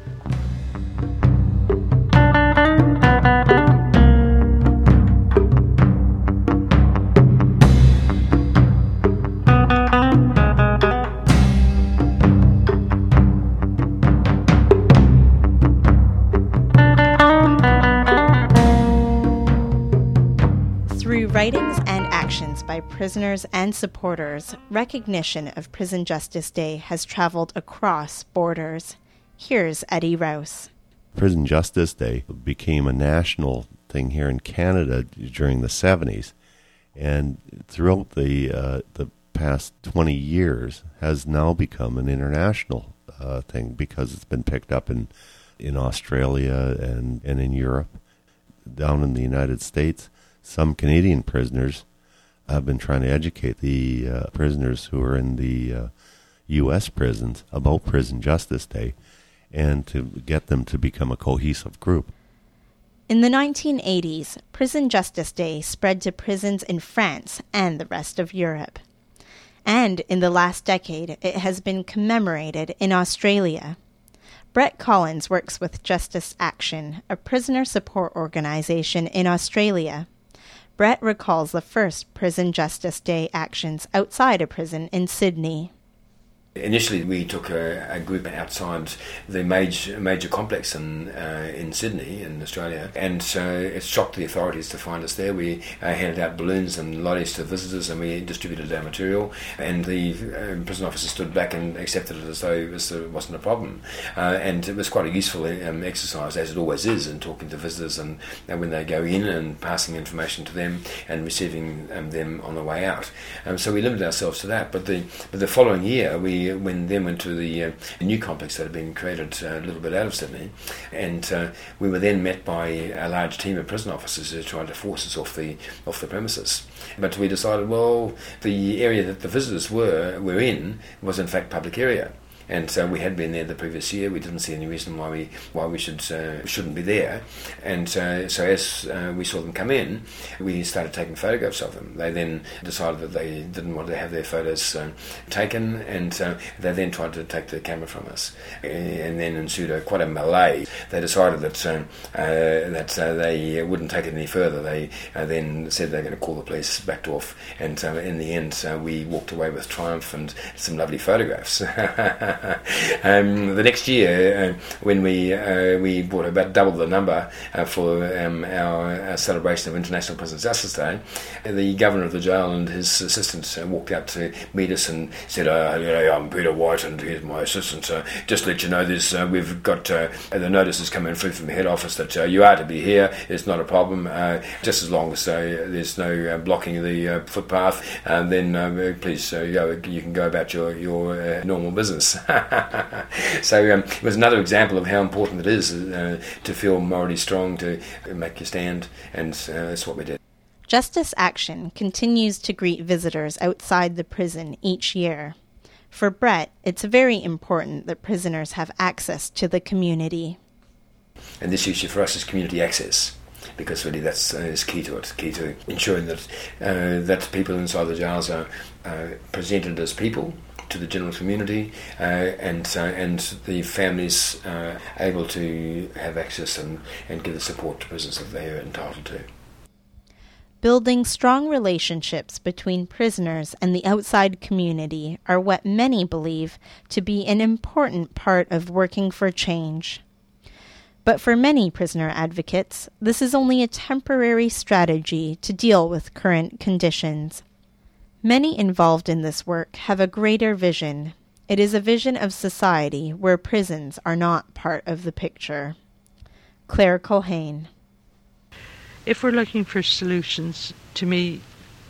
Speaker 5: Writings and actions by prisoners and supporters, recognition of Prison Justice Day has traveled across borders. Here's Eddie Rouse.
Speaker 7: Prison Justice Day became a national thing here in Canada during the seventies, and throughout the uh, the past twenty years has now become an international uh, thing because it's been picked up in in Australia and, and in Europe. Down in the United States, some Canadian prisoners have been trying to educate the uh, prisoners who are in the uh, U S prisons about Prison Justice Day and to get them to become a cohesive group.
Speaker 5: In the nineteen eighties, Prison Justice Day spread to prisons in France and the rest of Europe. And in the last decade, it has been commemorated in Australia. Brett Collins works with Justice Action, a prisoner support organization in Australia. Brett recalls the first Prison Justice Day actions outside a prison in Sydney.
Speaker 14: Initially, we took a, a group outside the major major complex in uh, in Sydney, in Australia, and so it shocked the authorities to find us there. We uh, handed out balloons and lollies to visitors, and we distributed our material. And the uh, prison officer stood back and accepted it as though this uh, wasn't a problem. Uh, and it was quite a useful um, exercise, as it always is, in talking to visitors and, and when they go in and passing information to them and receiving um, them on the way out. Um, so we limited ourselves to that. But the but the following year, we when then went to the uh, new complex that had been created uh, a little bit out of Sydney, and uh, we were then met by a large team of prison officers who tried to force us off the off the premises. But we decided, well, the area that the visitors were were in was in fact public area. And so we had been there the previous year. We didn't see any reason why we why we should uh, shouldn't be there. And uh, so as uh, we saw them come in, we started taking photographs of them. They then decided that they didn't want to have their photos uh, taken, and uh, they then tried to take the camera from us. And then ensued a, quite a melee. They decided that uh, uh, that uh, they wouldn't take it any further. They uh, then said they were going to call the police, backed off, and uh, in the end uh, we walked away with triumph and some lovely photographs. um, the next year, uh, when we uh, we brought about double the number uh, for um, our, our celebration of International Prison Justice Day, the governor of the jail and his assistant uh, walked out to meet us and said, uh, you know, I'm Peter White and here's my assistant. Uh, just to let you know, this uh, we've got uh, the notices coming through from the head office that uh, you are to be here. It's not a problem. Uh, just as long as uh, there's no uh, blocking the uh, footpath, uh, then uh, please uh, go, you can go about your your uh, normal business. So um, it was another example of how important it is uh, to feel morally strong, to make your stand, and uh, that's what we did.
Speaker 5: Justice Action continues to greet visitors outside the prison each year. For Brett, it's very important that prisoners have access to the community.
Speaker 14: And this issue for us is community access, because really that's uh, is key to it, key to ensuring that uh, that people inside the jails are uh, presented as people to the general community, uh, and uh, and the families uh, able to have access and, and give the support to prisoners that they are entitled to.
Speaker 5: Building strong relationships between prisoners and the outside community are what many believe to be an important part of working for change. But for many prisoner advocates, this is only a temporary strategy to deal with current conditions. Many involved in this work have a greater vision. It is a vision of society where prisons are not part of the picture. Claire Culhane.
Speaker 12: If we're looking for solutions, to me,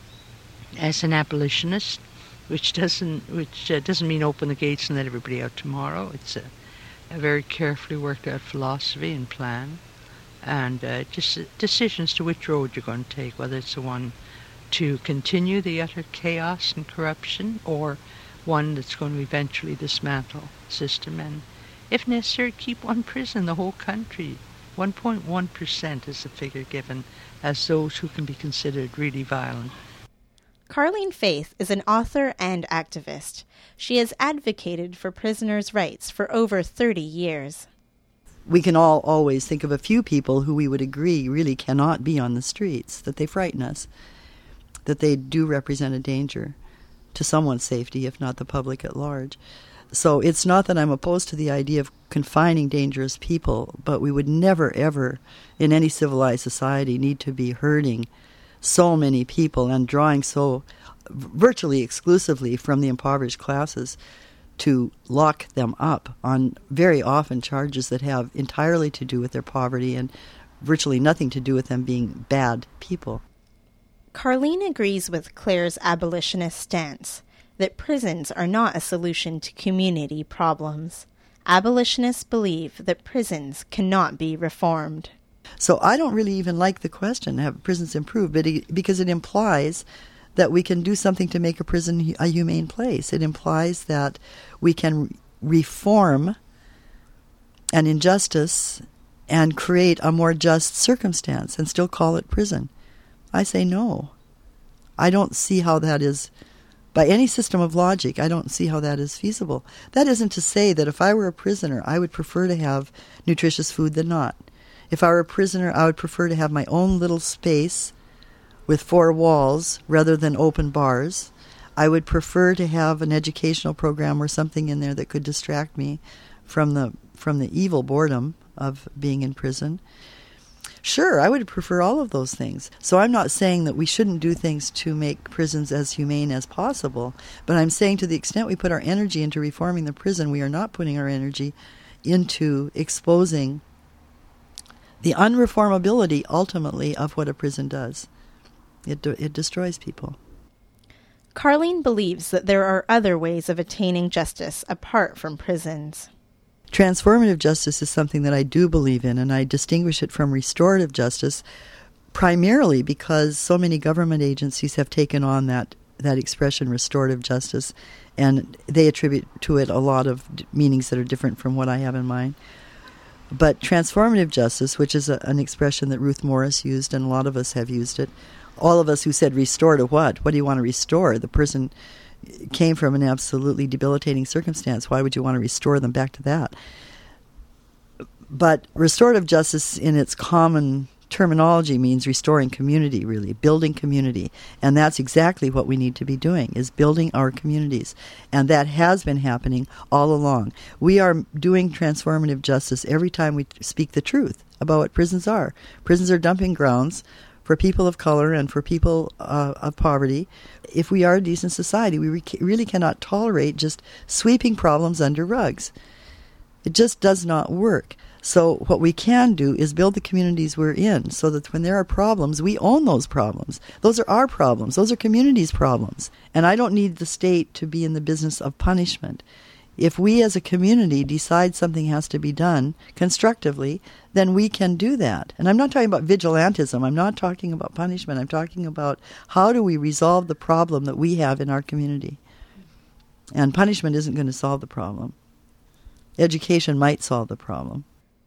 Speaker 12: as an abolitionist, which doesn't which uh, doesn't mean open the gates and let everybody out tomorrow. It's a, a very carefully worked out philosophy and plan, and uh, just decisions to which road you're going to take, whether it's the one to continue the utter chaos and corruption, or one that's going to eventually dismantle the system and, if necessary, keep one prison in the whole country. one point one percent is the figure given as those who can be considered really violent.
Speaker 5: Carleen Faith is an author and activist. She has advocated for prisoners' rights for over thirty years.
Speaker 3: We can all always think of a few people who we would agree really cannot be on the streets, that they frighten us, that they do represent a danger to someone's safety, if not the public at large. So it's not that I'm opposed to the idea of confining dangerous people, but we would never, ever, in any civilized society, need to be hurting so many people and drawing so virtually exclusively from the impoverished classes to lock them up on very often charges that have entirely to do with their poverty and virtually nothing to do with them being bad people.
Speaker 5: Carleen agrees with Claire's abolitionist stance that prisons are not a solution to community problems. Abolitionists believe that prisons cannot be reformed.
Speaker 3: So I don't really even like the question, have prisons improved, but it, because it implies that we can do something to make a prison a humane place. It implies that we can reform an injustice and create a more just circumstance and still call it prison. I say no. I don't see how that is, by any system of logic, I don't see how that is feasible. That isn't to say that if I were a prisoner, I would prefer to have nutritious food than not. If I were a prisoner, I would prefer to have my own little space with four walls rather than open bars. I would prefer to have an educational program or something in there that could distract me from the from the evil boredom of being in prison. Sure, I would prefer all of those things. So I'm not saying that we shouldn't do things to make prisons as humane as possible, but I'm saying to the extent we put our energy into reforming the prison, we are not putting our energy into exposing the unreformability, ultimately, of what a prison does. It, de- it destroys people.
Speaker 5: Carleen believes that there are other ways of attaining justice apart from prisons.
Speaker 3: Transformative justice is something that I do believe in, and I distinguish it from restorative justice primarily because so many government agencies have taken on that, that expression, restorative justice, and they attribute to it a lot of d- meanings that are different from what I have in mind. But transformative justice, which is a, an expression that Ruth Morris used, and a lot of us have used it, all of us who said, restore to what? What do you want to restore? The person came from an absolutely debilitating circumstance. Why would you want to restore them back to that? But restorative justice in its common terminology means restoring community, really, building community. And that's exactly what we need to be doing, is building our communities. And that has been happening all along. We are doing transformative justice every time we speak the truth about what prisons are. Prisons are dumping grounds for people of color and for people uh, of poverty. If we are a decent society, we re- really cannot tolerate just sweeping problems under rugs. It just does not work. So what we can do is build the communities we're in so that when there are problems, we own those problems. Those are our problems. Those are communities' problems. And I don't need the state to be in the business of punishment. If we as a community decide something has to be done constructively, then we can do that. And I'm not talking about vigilantism. I'm not talking about punishment. I'm talking about how do we resolve the problem that we have in our community. And punishment isn't going to solve the problem. Education might solve the problem.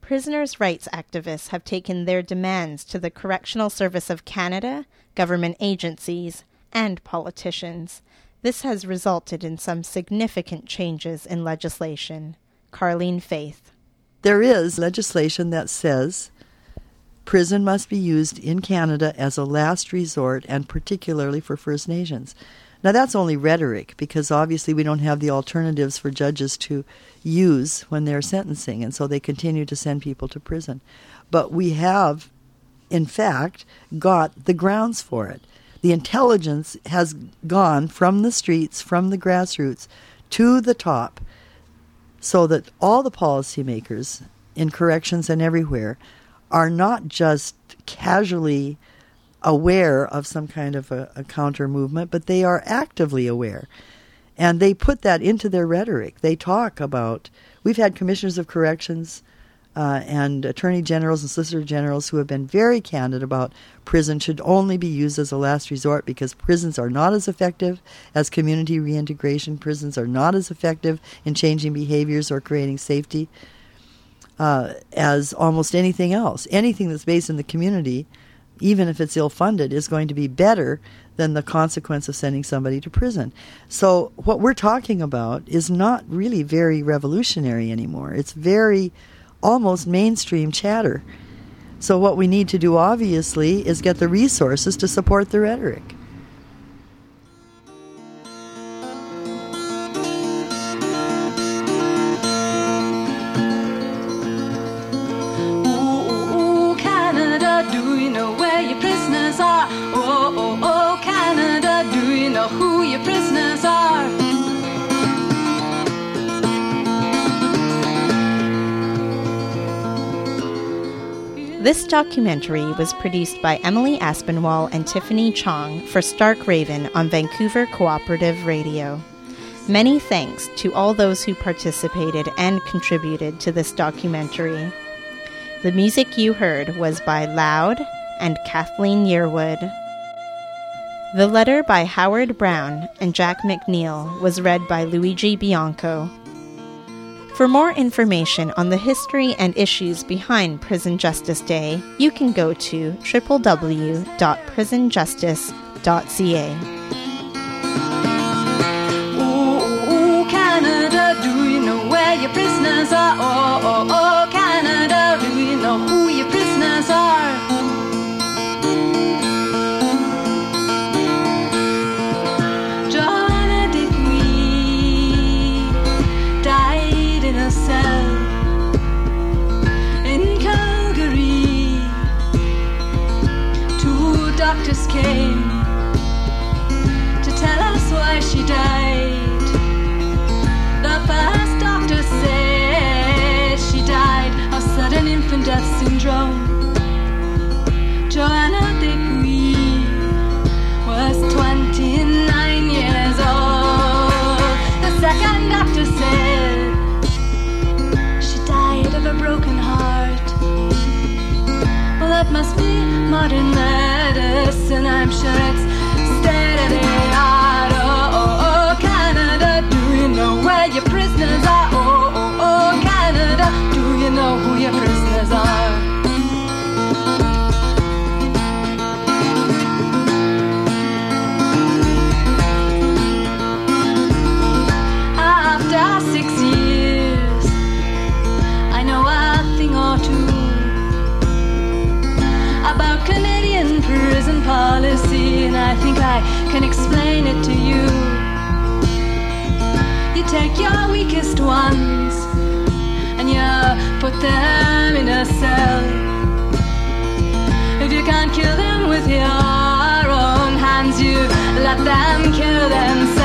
Speaker 5: prisoners' rights activists have taken their demands to the Correctional Service of Canada, government agencies, and politicians. This has resulted in some significant changes in legislation. Carleen Faith.
Speaker 3: There is legislation that says prison must be used in Canada as a last resort, and particularly for First Nations. Now, that's only rhetoric, because obviously we don't have the alternatives for judges to use when they're sentencing, and so they continue to send people to prison. But we have, in fact, got the grounds for it. The intelligence has gone from the streets, from the grassroots, to the top, so that all the policymakers in corrections and everywhere are not just casually aware of some kind of a, a counter movement, but they are actively aware. And they put that into their rhetoric. They talk about, we've had commissioners of corrections uh, and attorney generals and solicitor generals who have been very candid about prison should only be used as a last resort because prisons are not as effective as community reintegration. Prisons are not as effective in changing behaviors or creating safety uh, as almost anything else. Anything that's based in the community, even if it's ill-funded, is going to be better than the consequence of sending somebody to prison. So what we're talking about is not really very revolutionary anymore. It's very almost mainstream chatter. So what we need to do, obviously, is get the resources to support the rhetoric.
Speaker 15: Who your prisoners are.
Speaker 5: This documentary was produced by Emily Aspinwall and Tiffany Chong for Stark Raven on Vancouver Cooperative Radio. Many thanks to all those who participated and contributed to this documentary. The music you heard was by Loud and Kathleen Yearwood. The letter by Howard Brown and Jack McNeil was read by Luigi Bianco. For more information on the history and issues behind Prison Justice Day, you can go to w w w dot prison justice dot c a.
Speaker 15: Oh, Canada, do you know where your prisoners are? Oh, oh, oh, Canada, do you know who your prisoners are? Doctors came to tell us why she died. The first doctor said she died of sudden infant death syndrome. Joanna Degui was twenty-nine years old. The second doctor said she died of a broken heart. Well, that must be modern medicine, I'm sure it's steadily hard. Oh, oh, oh, Canada, do you know where your prisoners are? Oh, oh, oh, Canada, do you know who your prisoners are? After six years, I know a thing or two about Canadian prison policy, and I think I can explain it to you. You take your weakest ones and you put them in a cell. If you can't kill them with your own hands, you let them kill themselves.